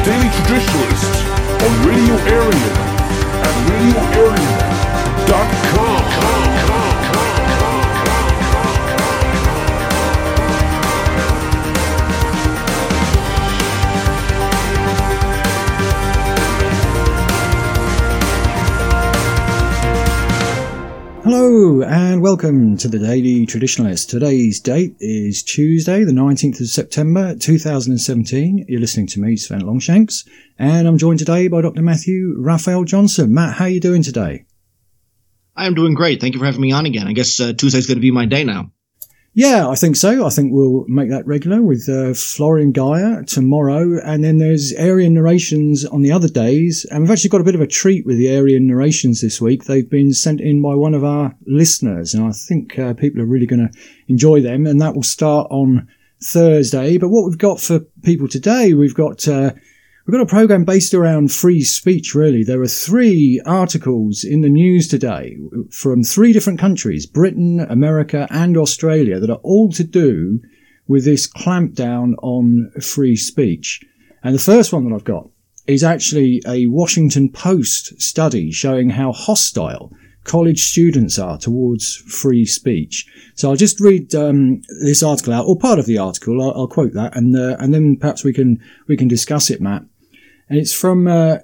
Daily Traditionalists on Radio Aryan at radioaryan.com. Hello and welcome to the Daily Traditionalist. Today's date is Tuesday, the 19th of September 2017. You're listening to me, Sven Longshanks, and I'm joined today by Dr. Matthew Raphael Johnson. Matt, how are you doing today? I am doing great. Thank you for having me on again. I guess Tuesday's going to be my day now. Yeah, I think so. I think we'll make that regular with Florian Geyer tomorrow, and then there's Aryan narrations on the other days. And we've actually got a bit of a treat with the Aryan narrations this week. They've been sent in by one of our listeners, and I think people are really going to enjoy them, and that will start on Thursday. But what we've got for people today, we've got a program based around free speech, really. There are 3 articles in the news today from 3 different countries, Britain, America, and Australia, that are all to do with this clampdown on free speech. And the first one that I've got is actually a Washington Post study showing how hostile college students are towards free speech. So I'll just read this article out, or part of the article. I'll quote that, and then perhaps we can discuss it, Matt. And it's from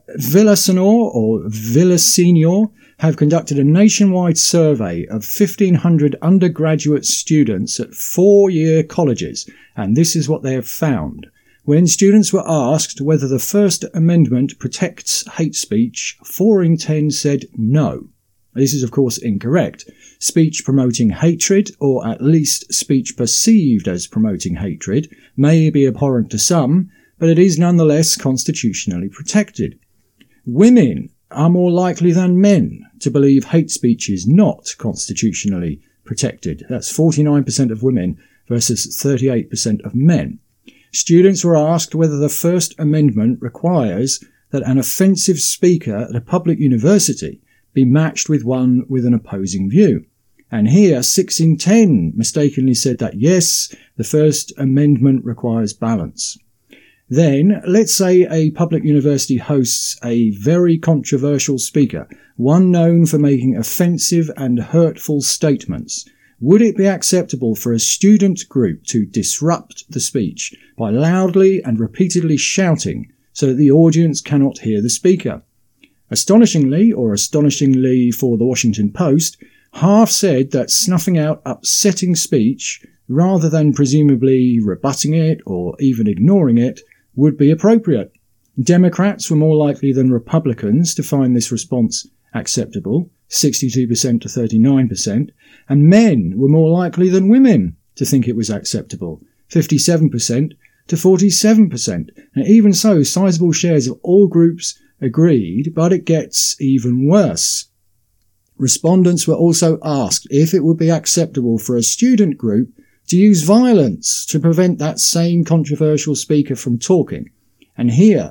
Villasenor have conducted a nationwide survey of 1,500 undergraduate students at 4-year colleges. And this is what they have found. When students were asked whether the First Amendment protects hate speech, 4 in 10 said no. This is, of course, incorrect. Speech promoting hatred, or at least speech perceived as promoting hatred, may be abhorrent to some, but it is nonetheless constitutionally protected. Women are more likely than men to believe hate speech is not constitutionally protected. That's 49% of women versus 38% of men. Students were asked whether the First Amendment requires that an offensive speaker at a public university be matched with one with an opposing view. And here, 6 in 10 mistakenly said that yes, the First Amendment requires balance. Then, let's say a public university hosts a very controversial speaker, one known for making offensive and hurtful statements. Would it be acceptable for a student group to disrupt the speech by loudly and repeatedly shouting so that the audience cannot hear the speaker? Astonishingly for the Washington Post, half said that snuffing out upsetting speech, rather than presumably rebutting it or even ignoring it, would be appropriate. Democrats were more likely than Republicans to find this response acceptable, 62% to 39%, and men were more likely than women to think it was acceptable, 57% to 47%. And even so, sizable shares of all groups agreed, but it gets even worse. Respondents were also asked if it would be acceptable for a student group to use violence to prevent that same controversial speaker from talking. And here,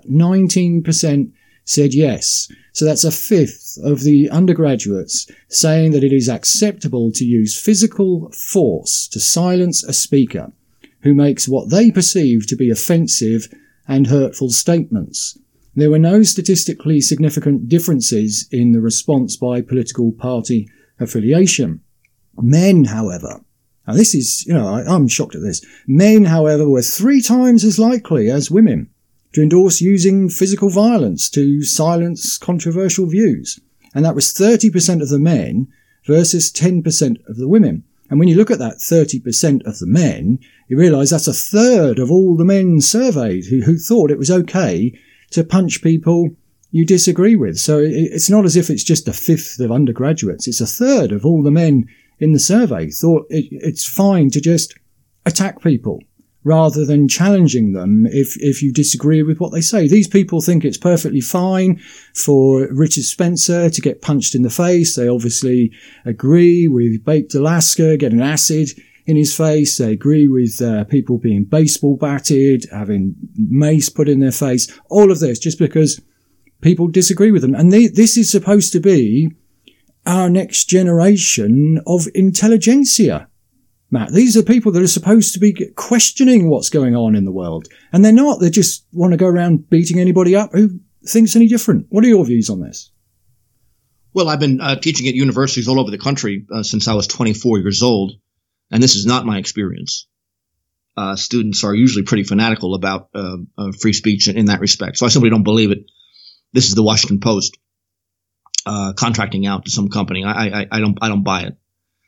19% said yes. So that's 1/5 of the undergraduates saying that it is acceptable to use physical force to silence a speaker who makes what they perceive to be offensive and hurtful statements. There were no statistically significant differences in the response by political party affiliation. Men, however, now this is, I'm shocked at this. Men, however, were 3 times as likely as women to endorse using physical violence to silence controversial views. And that was 30% of the men versus 10% of the women. And when you look at that 30% of the men, you realise that's 1/3 of all the men surveyed who thought it was okay to punch people you disagree with. So it's not as if it's just 1/5 of undergraduates. It's 1/3 of all the men in the survey thought it's fine to just attack people rather than challenging them if you disagree with what they say. These people think it's perfectly fine for Richard Spencer to get punched in the face. They obviously agree with Baked Alaska getting acid in his face. They agree with people being baseball batted, having mace put in their face. All of this just because people disagree with them. And this is supposed to be our next generation of intelligentsia. Matt. These are people that are supposed to be questioning what's going on in the world. And they're not. They just want to go around beating anybody up who thinks any different. What are your views on this? Well, I've been teaching at universities all over the country since I was 24 years old, and this is not my experience. Students are usually pretty fanatical about free speech in that respect. So I simply don't believe it. This is the Washington Post contracting out to some company. I don't buy it.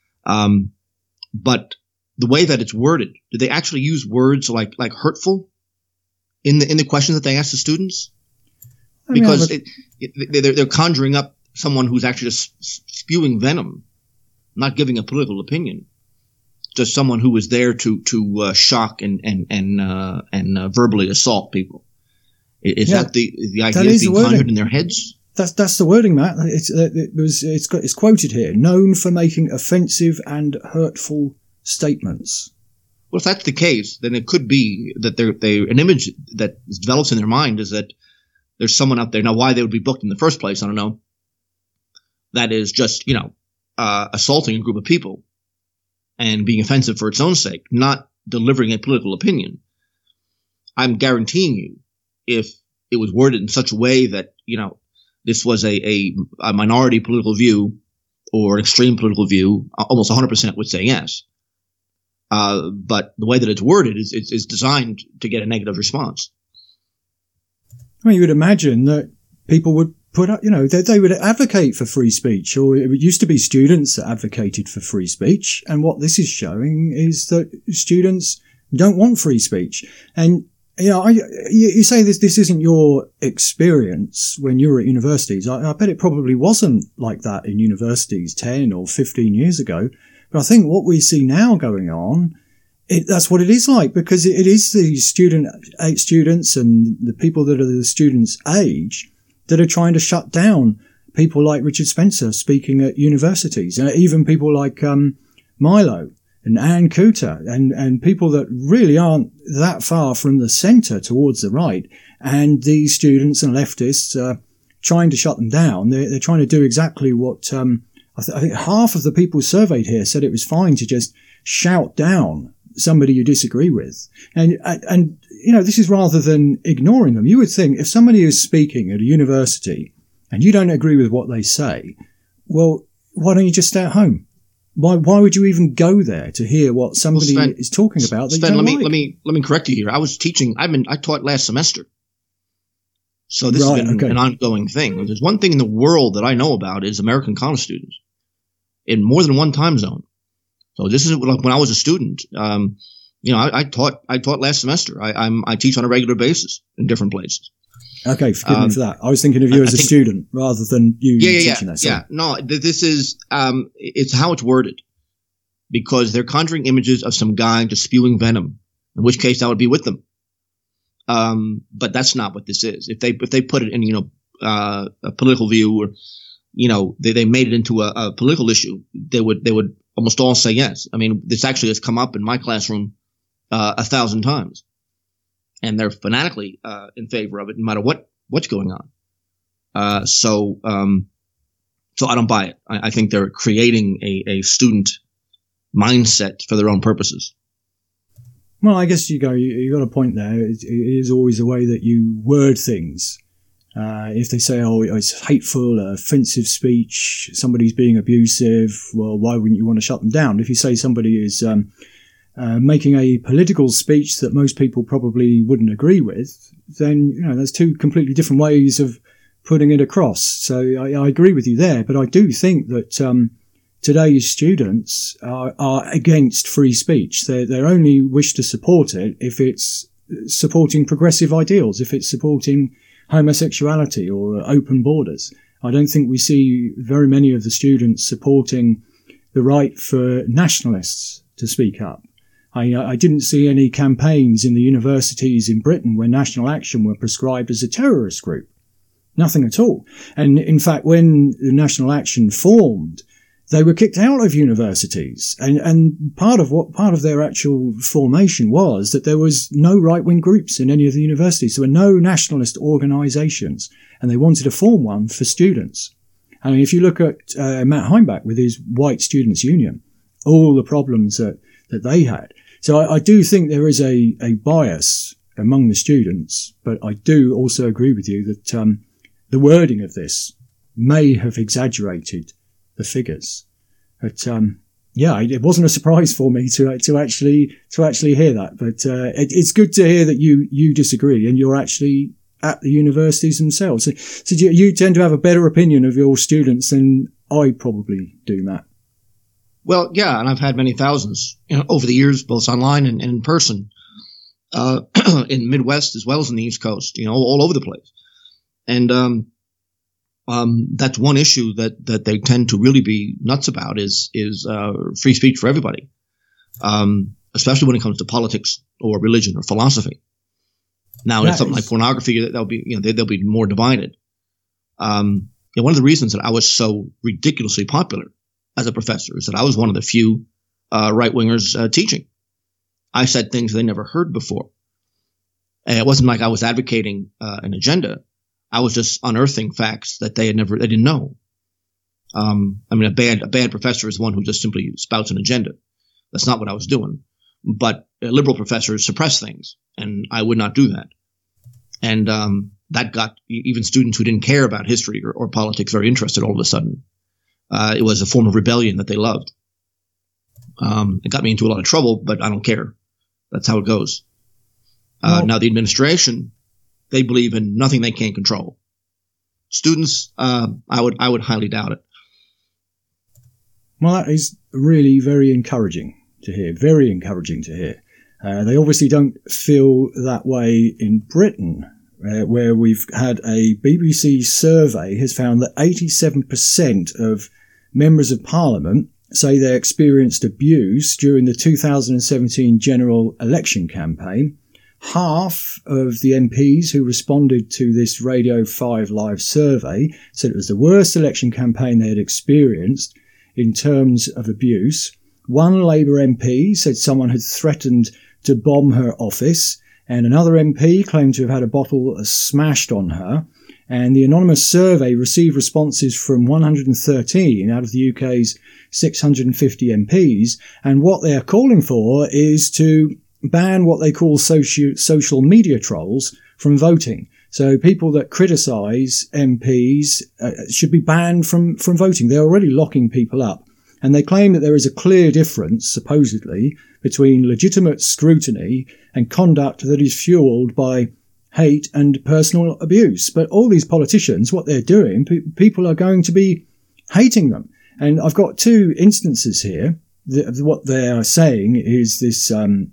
But the way that it's worded, did they actually use words like hurtful in the questions that they asked the students? Because they're conjuring up someone who's actually just spewing venom, not giving a political opinion, just someone who was there to shock and verbally assault people. Is that the idea being conjured in their heads? That's the wording, Matt. It's quoted here. Known for making offensive and hurtful statements. Well, if that's the case, then it could be that an image that develops in their mind is that there's someone out there. Now, why they would be booked in the first place, I don't know. That is just, assaulting a group of people and being offensive for its own sake, not delivering a political opinion. I'm guaranteeing you, if it was worded in such a way that, this was a minority political view or an extreme political view, almost 100% would say yes. But the way that it's worded is designed to get a negative response. Well, you would imagine that people would put up, they would advocate for free speech, or it used to be students that advocated for free speech. And what this is showing is that students don't want free speech. And, you say this isn't your experience when you were at universities. I bet it probably wasn't like that in universities 10 or 15 years ago. But I think what we see now going on, that's what it is like, because it is the students and the people that are the students' age that are trying to shut down people like Richard Spencer speaking at universities, and even people like Milo and Ann Coulter and people that really aren't that far from the centre towards the right. And these students and leftists are trying to shut them down. They're trying to do exactly what I think half of the people surveyed here said it was fine to just shout down somebody you disagree with. And this is rather than ignoring them. You would think if somebody is speaking at a university and you don't agree with what they say, well, why don't you just stay at home? Why would you even go there to hear what somebody is talking about? That Sven, you don't let me correct you here. I was teaching. I taught last semester, so this has been an ongoing thing. If there's one thing in the world that I know about is American college students in more than one time zone. So this is like when I was a student. I taught last semester. I teach on a regular basis in different places. Okay, forgive me for that. I was thinking of you as a student rather than you teaching that. Yeah, no, this is it's how it's worded, because they're conjuring images of some guy just spewing venom. In which case, I would be with them. But that's not what this is. If they put it in a political view, or they made it into a political issue, they would almost all say yes. I mean, this actually has come up in my classroom 1,000 times. And they're fanatically in favor of it, no matter what's going on. So I don't buy it. I think they're creating a student mindset for their own purposes. Well, I guess you got a point there. It is always the way that you word things. If they say, it's hateful, offensive speech, somebody's being abusive, well, why wouldn't you want to shut them down? If you say somebody is making a political speech that most people probably wouldn't agree with, then, there's two completely different ways of putting it across. So I agree with you there, but I do think that today's students are against free speech. They only wish to support it if it's supporting progressive ideals, if it's supporting homosexuality or open borders. I don't think we see very many of the students supporting the right for nationalists to speak up. I didn't see any campaigns in the universities in Britain where National Action were prescribed as a terrorist group. Nothing at all. And in fact, when the National Action formed, they were kicked out of universities. And part of their actual formation was that there was no right-wing groups in any of the universities. There were no nationalist organisations, and they wanted to form one for students. I mean, if you look at Matt Heimbach with his White Students' Union, all the problems that that they had. So I do think there is a bias among the students, but I do also agree with you that the wording of this may have exaggerated the figures. But it wasn't a surprise for me to actually hear that. But it's good to hear that you disagree and you're actually at the universities themselves. So you tend to have a better opinion of your students than I probably do, Matt. Well, yeah, and I've had many thousands over the years, both online and in person, in the Midwest as well as in the East Coast, all over the place. And that's one issue that they tend to really be nuts about is free speech for everybody, especially when it comes to politics or religion or philosophy. Now, it's something like pornography, they'll be more divided. One of the reasons that I was so ridiculously popular as a professor is that I was one of the few right-wingers teaching. I said things they never heard before. And it wasn't like I was advocating an agenda. I was just unearthing facts that they didn't know. A bad professor is one who just simply spouts an agenda. That's not what I was doing. But liberal professors suppress things, and I would not do that. And that got even students who didn't care about history or politics very interested all of a sudden. It was a form of rebellion that they loved. It got me into a lot of trouble, but I don't care. That's how it goes. Now, the administration, they believe in nothing they can't control. Students, I would highly doubt it. Well, that is really very encouraging to hear. Very encouraging to hear. They obviously don't feel that way in Britain, where we've had a BBC survey has found that 87% of members of Parliament say they experienced abuse during the 2017 general election campaign. Half of the MPs who responded to this Radio 5 live survey said it was the worst election campaign they had experienced in terms of abuse. One Labour MP said someone had threatened to bomb her office, and another MP claimed to have had a bottle smashed on her. And the anonymous survey received responses from 113 out of the UK's 650 MPs, and what they are calling for is to ban what they call social media trolls from voting. So people that criticise MPs should be banned from voting. They're already locking people up. And they claim that there is a clear difference, supposedly, between legitimate scrutiny and conduct that is fuelled by hate and personal abuse. But all these politicians, what they're doing, people are going to be hating them. And I've got two instances here. What they are saying is this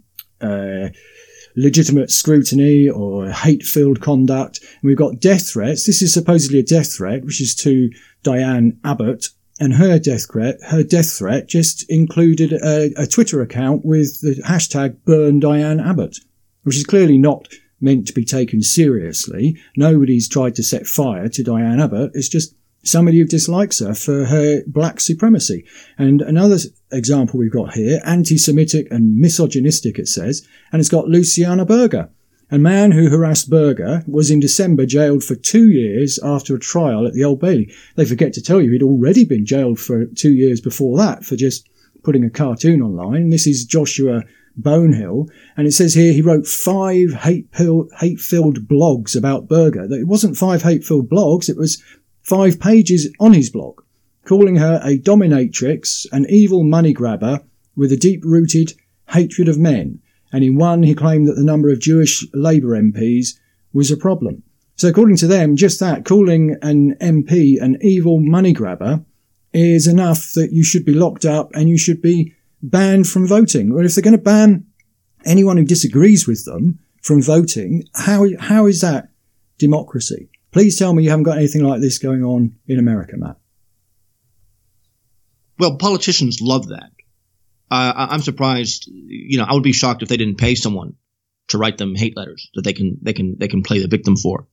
legitimate scrutiny or hate-filled conduct. And we've got death threats. This is supposedly a death threat, which is to Diane Abbott. And her death threat just included a Twitter account with the hashtag Burn Diane Abbott, which is clearly not meant to be taken seriously. Nobody's tried to set fire to Diane Abbott. It's just somebody who dislikes her for her black supremacy. And another example we've got here, anti-Semitic and misogynistic, it says, and it's got Luciana Berger. A man who harassed Berger was in December jailed for 2 years after a trial at the Old Bailey. They forget to tell you he'd already been jailed for 2 years before that for just putting a cartoon online. This is Joshua Bonehill, and it says here he wrote 5 hate-filled blogs about Berger. It wasn't 5 hate-filled blogs, it was 5 pages on his blog, calling her a dominatrix, an evil money grabber with a deep-rooted hatred of men. And in one, he claimed that the number of Jewish Labour MPs was a problem. So according to them, just that, calling an MP an evil money grabber is enough that you should be locked up and you should be banned from voting. Well, if they're going to ban anyone who disagrees with them from voting, how is that democracy? Please tell me you haven't got anything like this going on in America, Matt. Well, politicians love that. I'm surprised. I would be shocked if they didn't pay someone to write them hate letters that they can play the victim for.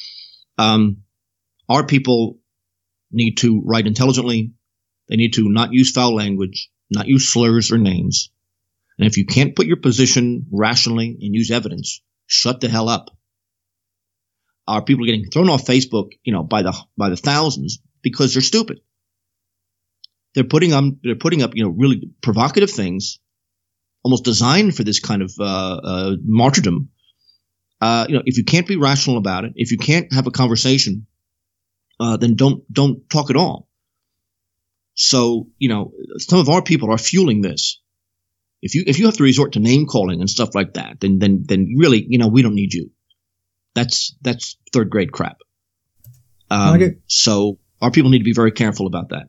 Our people need to write intelligently. They need to not use foul language, not use slurs or names. And if you can't put your position rationally and use evidence, shut the hell up. Our people are getting thrown off Facebook, by the thousands because they're stupid. They're putting up, really provocative things almost designed for this kind of martyrdom. If you can't be rational about it, if you can't have a conversation, then don't talk at all. So, some of our people are fueling this. If you have to resort to name calling and stuff like that, then really, we don't need you. That's third grade crap. So our people need to be very careful about that.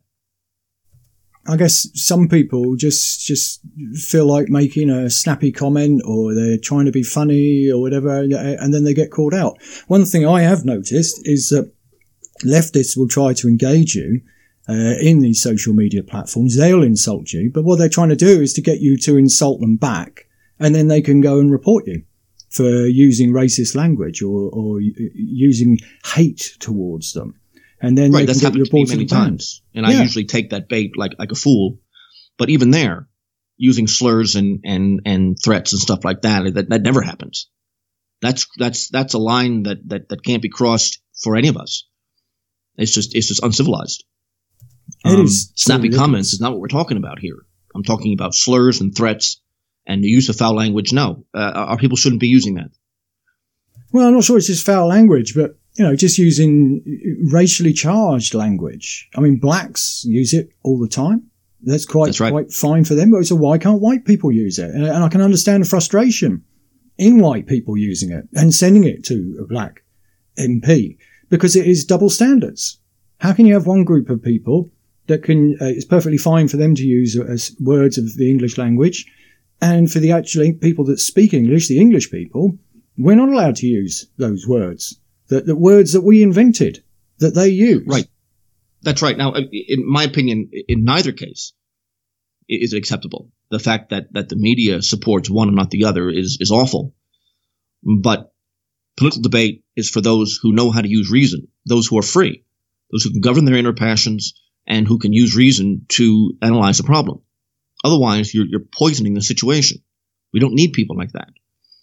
I guess some people just feel like making a snappy comment, or they're trying to be funny or whatever, and then they get called out. One thing I have noticed is that leftists will try to engage you in these social media platforms. They'll insult you, but what they're trying to do is to get you to insult them back, and then they can go and report you for using racist language or using hate towards them. And then that's happened to me many times, and I usually take that bait like a fool. But even there, using slurs and threats and stuff like that never happens. That's a line that can't be crossed for any of us. It's just uncivilized. It is snappy comments is not what we're talking about here. I'm talking about slurs and threats and the use of foul language. No, our people shouldn't be using that. Well, I'm not sure it's just foul language, but just using racially charged language. I mean, blacks use it all the time. That's quite fine for them. But so why can't white people use it? And I can understand the frustration in white people using it and sending it to a black MP, because it is double standards. How can you have one group of people that can, it's perfectly fine for them to use as words of the English language, and for the actually people that speak English, the English people, we're not allowed to use those words. The words that we invented, that they use. Right. That's right. Now, in my opinion, in neither case is it acceptable. The fact that the media supports one and not the other is awful. But political debate is for those who know how to use reason, those who are free, those who can govern their inner passions, and who can use reason to analyze the problem. Otherwise, you're poisoning the situation. We don't need people like that.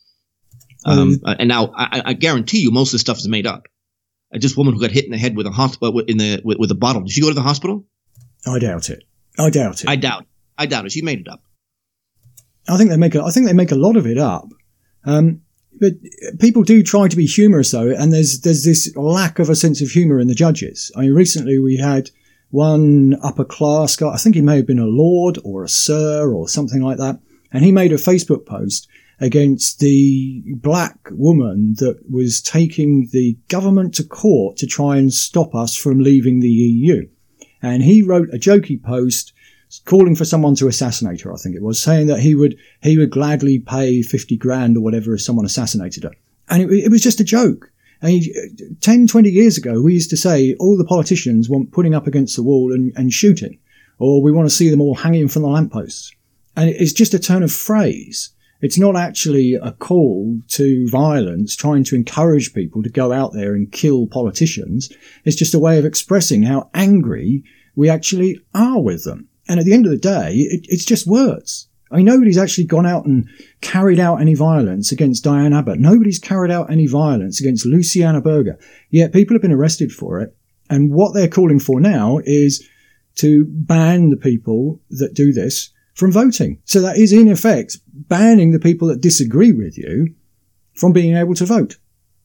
And now I guarantee you most of this stuff is made up. This woman who got hit in the head with a bottle. Did she go to the hospital? I doubt it. I doubt it. She made it up. I think they make a lot of it up. But people do try to be humorous though, and there's this lack of a sense of humor in the judges. I mean, recently we had one upper class guy. I think he may have been a lord or a sir or something like that, and he made a Facebook post against the black woman that was taking the government to court to try and stop us from leaving the EU. And he wrote a jokey post calling for someone to assassinate her, I think it was, saying that he would gladly pay 50 grand or whatever if someone assassinated her. And it was just a joke. I mean, 10, 20 years ago, we used to say all the politicians want putting up against the wall and shooting, or we want to see them all hanging from the lampposts. And it's just a turn of phrase. It's not actually a call to violence, trying to encourage people to go out there and kill politicians. It's just a way of expressing how angry we actually are with them. And at the end of the day, it's just words. I mean, nobody's actually gone out and carried out any violence against Diane Abbott. Nobody's carried out any violence against Luciana Berger. Yet people have been arrested for it. And what they're calling for now is to ban the people that do this from voting. So that is, in effect, banning the people that disagree with you from being able to vote.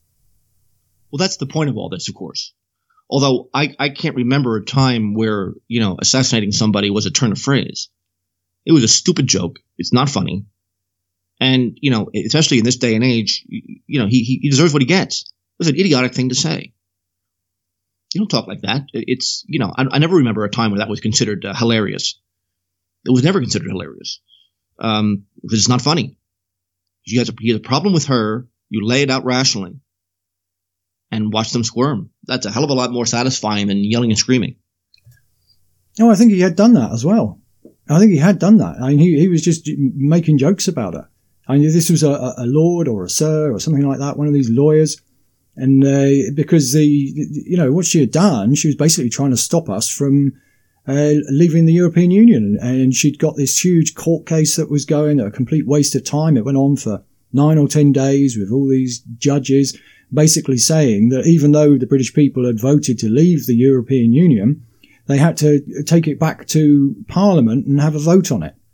Well, that's the point of all this, of course. Although I can't remember a time where, assassinating somebody was a turn of phrase. It was a stupid joke. It's not funny. And, especially in this day and age, he deserves what he gets. It was an idiotic thing to say. You don't talk like that. It's, I never remember a time where that was considered hilarious. It was never considered hilarious because it's not funny. He has a problem with her. You lay it out rationally and watch them squirm. That's a hell of a lot more satisfying than yelling and screaming. No, I think he had done that as well. I think he had done that. I mean, he was just making jokes about her. I mean, this was a lord or a sir or something like that, one of these lawyers. And because what she had done, she was basically trying to stop us from leaving the European Union. And she'd got this huge court case that was going, a complete waste of time. It went on for 9 or 10 days with all these judges basically saying that even though the British people had voted to leave the European Union, they had to take it back to Parliament and have a vote on it.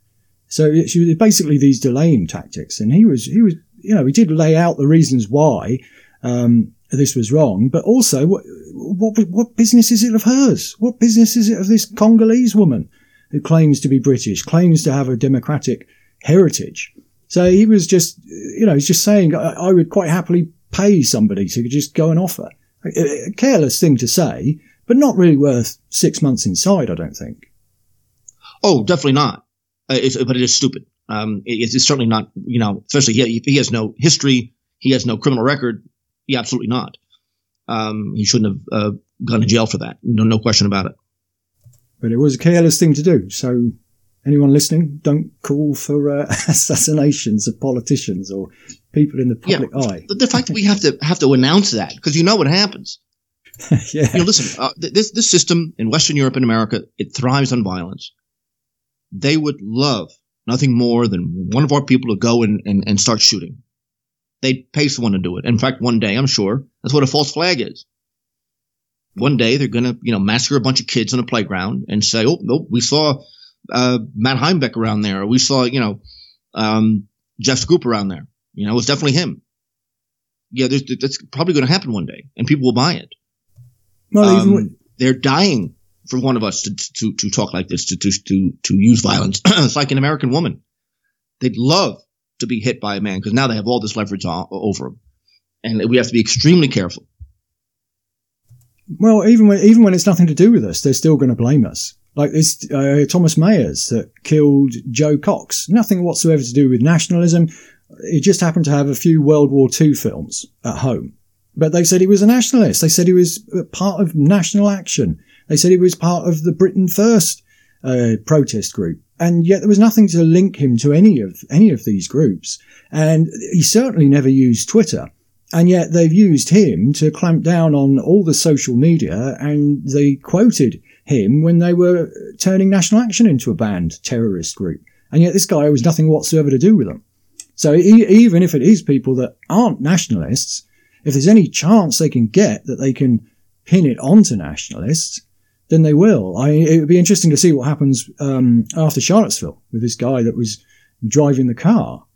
So it's basically these delaying tactics. And he was, he did lay out the reasons why this was wrong, but also what business is it of hers? What business is it of this Congolese woman who claims to be British, claims to have a democratic heritage? So he was just, he's just saying, I would quite happily pay somebody to just go and offer. A careless thing to say, but not really worth 6 months inside, I don't think. Oh, definitely not. But it is stupid. It's certainly not, especially he has no history. He has no criminal record. Yeah, absolutely not. He shouldn't have gone to jail for that. No question about it. But it was a careless thing to do. So anyone listening, don't call for assassinations of politicians or people in the public eye. The fact that we have to announce that, because you know what happens. Yeah. Listen, this system in Western Europe and America, it thrives on violence. They would love nothing more than one of our people to go and start shooting. They'd pay someone to do it. In fact, one day, I'm sure, that's what a false flag is. One day, they're going to, massacre a bunch of kids on a playground and say, oh, no, we saw Matt Heimbeck around there. Or we saw, Jeff Scoop around there. It was definitely him. Yeah, that's probably going to happen one day, and people will buy it. Well, they're dying for one of us to talk like this, to use violence. It's like an American woman. They'd love to be hit by a man because now they have all this leverage over them, and we have to be extremely careful. Well, even when it's nothing to do with us, they're still going to blame us. Like this Thomas Mayers that killed Joe Cox. Nothing whatsoever to do with nationalism. He just happened to have a few World War II films at home. But they said he was a nationalist. They said he was part of National Action. They said he was part of the Britain First protest group. And yet there was nothing to link him to any of these groups. And he certainly never used Twitter. And yet they've used him to clamp down on all the social media, and they quoted him when they were turning National Action into a banned terrorist group. And yet this guy has nothing whatsoever to do with them. So even if it is people that aren't nationalists, if there's any chance they can get that they can pin it onto nationalists, then they will. It would be interesting to see what happens after Charlottesville with this guy that was driving the car.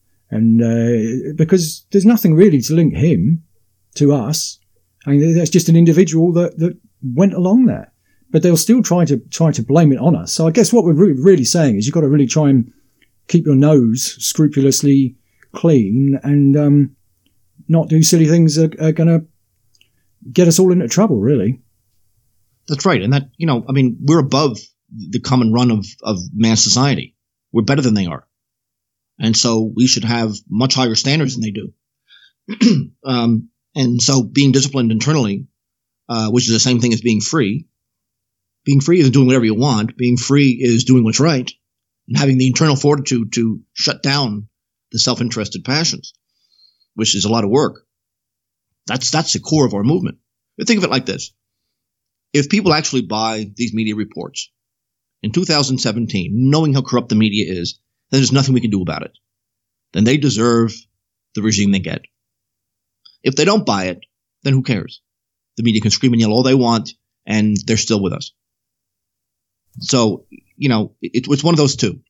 And because there's nothing really to link him to us. I mean, that's just an individual that went along there. But they'll still try to blame it on us. So I guess what we're really saying is you've got to really try and keep your nose scrupulously clean and not do silly things that are going to get us all into trouble, really. That's right. And that, we're above the common run of man's society. We're better than they are. And so we should have much higher standards than they do. And so being disciplined internally, which is the same thing as being free isn't doing whatever you want. Being free is doing what's right and having the internal fortitude to shut down the self-interested passions, which is a lot of work. That's the core of our movement. But think of it like this. If people actually buy these media reports in 2017, knowing how corrupt the media is, then there's nothing we can do about it. Then they deserve the regime they get. If they don't buy it, then who cares? The media can scream and yell all they want, and they're still with us. So, it's one of those two.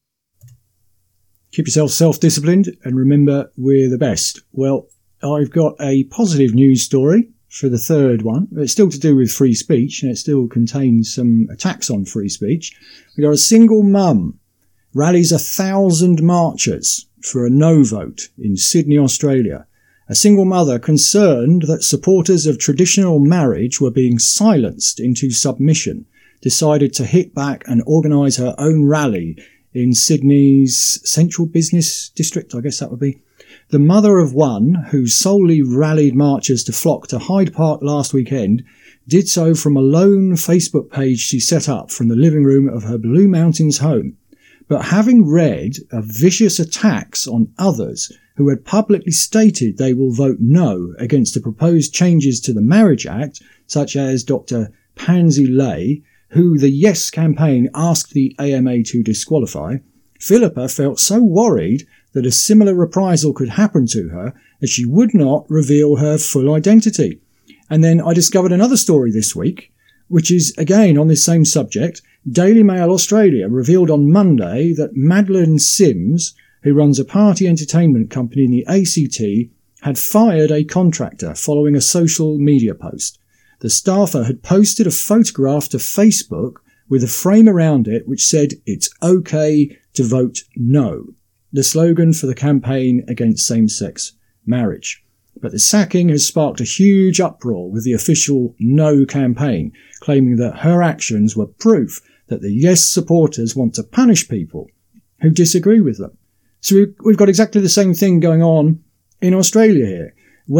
Keep yourself self-disciplined and remember we're the best. Well, I've got a positive news story for the third one. It's still to do with free speech, and it still contains some attacks on free speech. We've got a single mum rallies 1,000 marchers for a no vote in Sydney, Australia. A single mother concerned that supporters of traditional marriage were being silenced into submission decided to hit back and organise her own rally in Sydney's Central Business District, I guess that would be. The mother of one, who solely rallied marchers to flock to Hyde Park last weekend, did so from a lone Facebook page she set up from the living room of her Blue Mountains home. But having read of vicious attacks on others who had publicly stated they will vote no against the proposed changes to the Marriage Act, such as Dr. Pansy Lay, who the Yes campaign asked the AMA to disqualify, Philippa felt so worried that a similar reprisal could happen to her that she would not reveal her full identity. And then I discovered another story this week, which is again on this same subject. Daily Mail Australia revealed on Monday that Madeline Sims, who runs a party entertainment company in the ACT, had fired a contractor following a social media post. The staffer had posted a photograph to Facebook with a frame around it which said, "It's okay to vote no," the slogan for the campaign against same-sex marriage. But the sacking has sparked a huge uproar with the official No campaign, claiming that her actions were proof that the Yes supporters want to punish people who disagree with them. So we've got exactly the same thing going on in Australia here.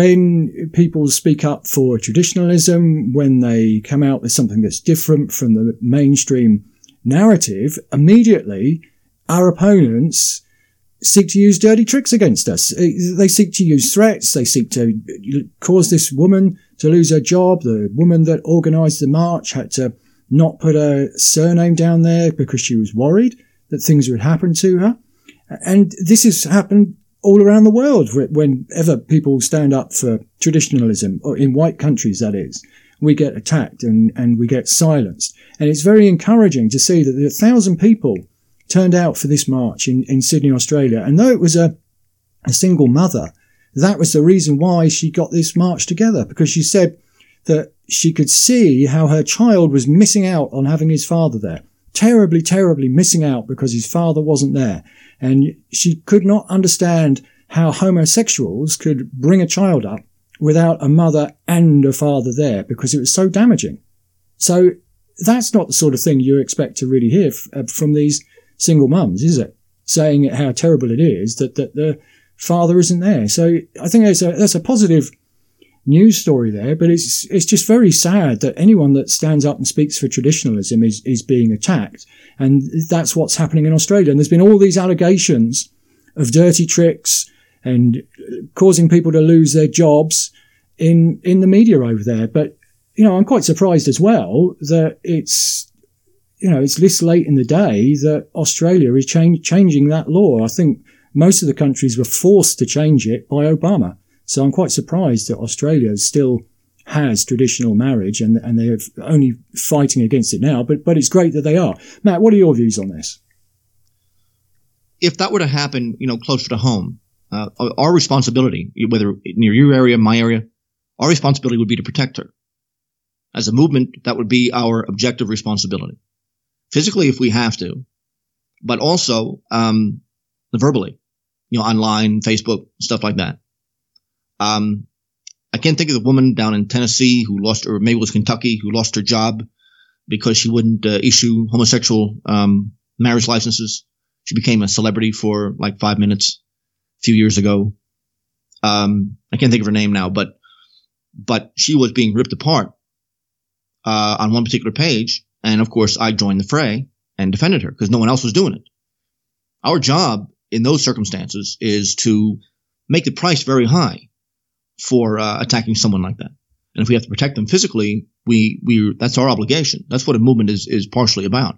When people speak up for traditionalism, when they come out with something that's different from the mainstream narrative, immediately our opponents seek to use dirty tricks against us. They seek to use threats. They seek to cause this woman to lose her job. The woman that organised the march had to not put her surname down there because she was worried that things would happen to her. And this has happened all around the world whenever people stand up for traditionalism, or in white countries that is. We get attacked and we get silenced. And it's very encouraging to see that 1,000 people turned out for this march in Sydney, Australia. And though it was a single mother, that was the reason why she got this march together, because she said that she could see how her child was missing out on having his father there. Terribly, terribly missing out because his father wasn't there. And she could not understand how homosexuals could bring a child up without a mother and a father there, because it was so damaging. So that's not the sort of thing you expect to really hear from these single mums, is it? Saying how terrible it is that the father isn't there. So I think that's a positive news story there, but it's just very sad that anyone that stands up and speaks for traditionalism is being attacked. And that's what's happening in Australia. And there's been all these allegations of dirty tricks and causing people to lose their jobs in the media over there. But, I'm quite surprised as well that it's this late in the day that Australia is changing that law. I think most of the countries were forced to change it by Obama. So I'm quite surprised that Australia still has traditional marriage and they're only fighting against it now. But it's great that they are. Matt, what are your views on this? If that were to happen, closer to home, our responsibility, whether near your area, my area, our responsibility would be to protect her. As a movement, that would be our objective responsibility. Physically, if we have to, but also verbally, online, Facebook, stuff like that. I can't think of the woman down in Tennessee or maybe it was Kentucky, who lost her job because she wouldn't issue homosexual marriage licenses. She became a celebrity for like 5 minutes a few years ago. I can't think of her name now, but she was being ripped apart on one particular page. And of course, I joined the fray and defended her because no one else was doing it. Our job in those circumstances is to make the price very high for attacking someone like that. And if we have to protect them physically, that's our obligation. That's what a movement is partially about.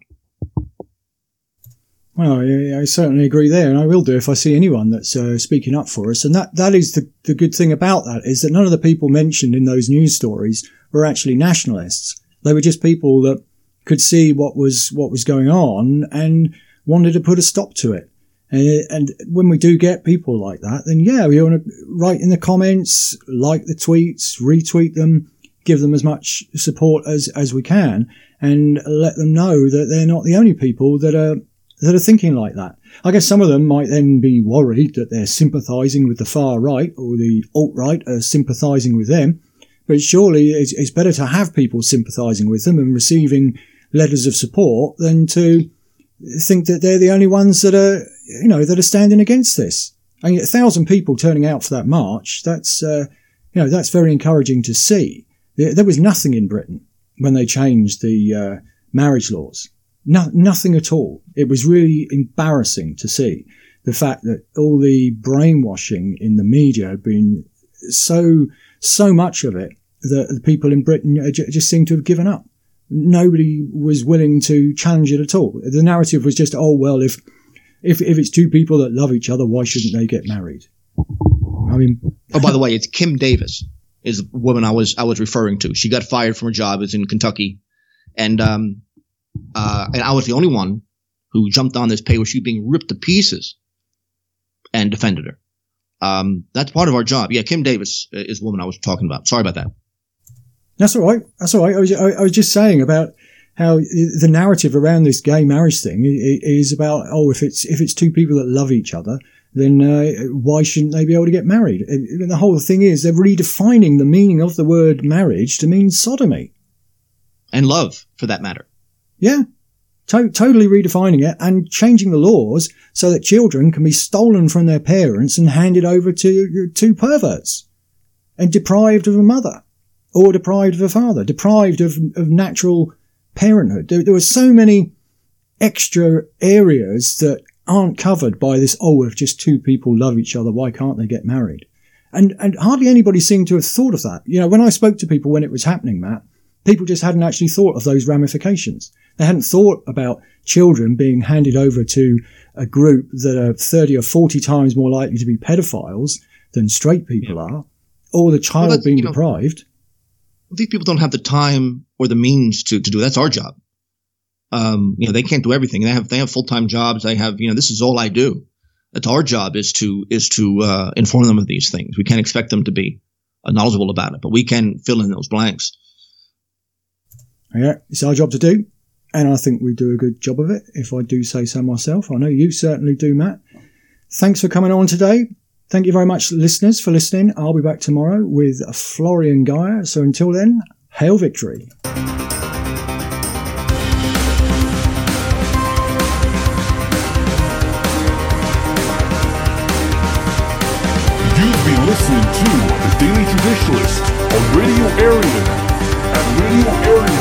Well, I certainly agree there, and I will do if I see anyone that's speaking up for us. And that is the good thing about that, is that none of the people mentioned in those news stories were actually nationalists. They were just people that could see what was going on and wanted to put a stop to it. And when we do get people like that, then we want to write in the comments, like the tweets, retweet them, give them as much support as we can, and let them know that they're not the only people that are thinking like that. I guess some of them might then be worried that they're sympathising with the far right, or the alt-right are sympathising with them. But surely it's better to have people sympathising with them and receiving letters of support than to think that they're the only ones that are standing against this. I mean, 1,000 people turning out for that march, that's very encouraging to see. There was nothing in Britain when they changed the marriage laws. Nothing at all. It was really embarrassing to see the fact that all the brainwashing in the media had been so much of it that the people in Britain just seemed to have given up. Nobody was willing to challenge it at all. The narrative was just, if it's two people that love each other, why shouldn't they get married? I mean, by the way, it's Kim Davis is the woman I was referring to. She got fired from her job. It's in Kentucky, and and I was the only one who jumped on this page where she was being ripped to pieces and defended her. That's part of our job. Yeah, Kim Davis is the woman I was talking about. Sorry about that. That's all right. That's all right. I was just saying about how the narrative around this gay marriage thing is about, if it's two people that love each other, then why shouldn't they be able to get married? And the whole thing is they're redefining the meaning of the word marriage to mean sodomy. And love, for that matter. Yeah. Totally redefining it and changing the laws so that children can be stolen from their parents and handed over to two perverts and deprived of a mother or deprived of a father, deprived of natural parenthood. There are so many extra areas that aren't covered by this, if just two people love each other, why can't they get married? And hardly anybody seemed to have thought of that. When I spoke to people when it was happening, Matt, people just hadn't actually thought of those ramifications. They hadn't thought about children being handed over to a group that are 30 or 40 times more likely to be pedophiles than straight people are, or the child being deprived. These people don't have the time or the means to do it. That's our job. They can't do everything. They have full-time jobs. They have, this is all I do. That's our job is to inform them of these things. We can't expect them to be knowledgeable about it, but we can fill in those blanks. Yeah, it's our job to do. And I think we do a good job of it, if I do say so myself. I know you certainly do, Matt. Thanks for coming on today. Thank you very much, listeners, for listening. I'll be back tomorrow with Florian Geyer. So until then, hail victory. You've been listening to The Daily Traditionalist on Radio Arian at Radio Arian.